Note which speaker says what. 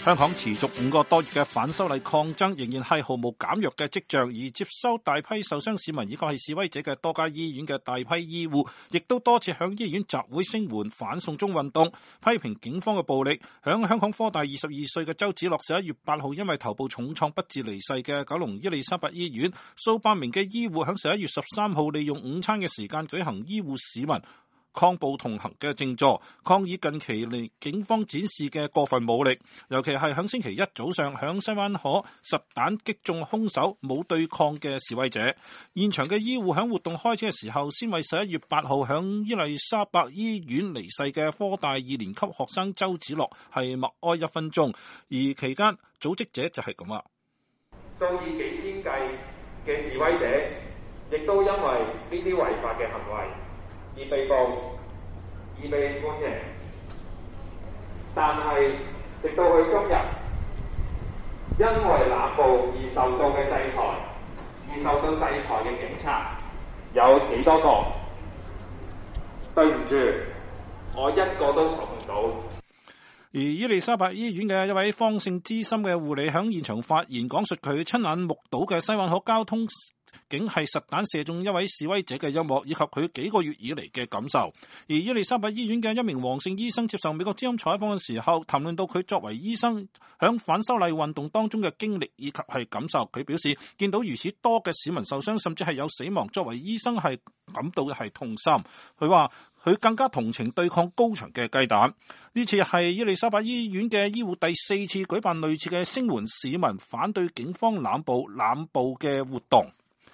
Speaker 1: 香港持續5個多月嘅反修例抗爭仍然係毫無減弱嘅跡象，而接收大批受傷市民以及係示威者嘅多家醫院嘅大批醫護，亦都多次向醫院集會聲援反送中運動，批評警方嘅暴力。響香港科大22歲嘅周梓樂11月8號因為頭部重創不治離世嘅九龍伊利沙伯醫院，數百名嘅醫護響11月13號利用午餐嘅時間舉行醫護市民抗暴同行嘅靜坐，抗議近期嚟警方展示嘅過分武力，尤其係響星期一早上響西灣河實彈擊中兇手冇對抗嘅示威者。現場嘅醫護響活動開始嘅時候，先為11月8號響伊利沙伯醫院離世嘅科大2年級學生周梓樂係默哀1分鐘，而期間組織者就係咁啦。
Speaker 2: 數以幾千計嘅示威者亦都因為呢啲違法嘅行為而被捕，而被判刑，但係直到佢今日，因為濫暴而受到嘅制裁，而受到制裁嘅警察有幾多個？對唔住，我一個都數唔到。
Speaker 1: 而伊利沙伯醫院嘅一位方姓資深嘅護理喺現場發言，講述佢親眼目睹嘅西灣河交通警係實彈射中一位示威者嘅一幕，以及佢幾個月以嚟嘅感受。而伊利沙伯醫院嘅一名黃姓醫生接受美國之音採訪嘅時候，談論到佢作為醫生響反修例運動當中嘅經歷以及係感受。佢表示見到如此多嘅市民受傷，甚至係有死亡，作為醫生係感到係痛心。佢話佢更加同情對抗高牆嘅雞蛋。呢次係伊利沙伯醫院嘅醫護第4次舉辦類似嘅聲援市民反對警方濫暴嘅活動。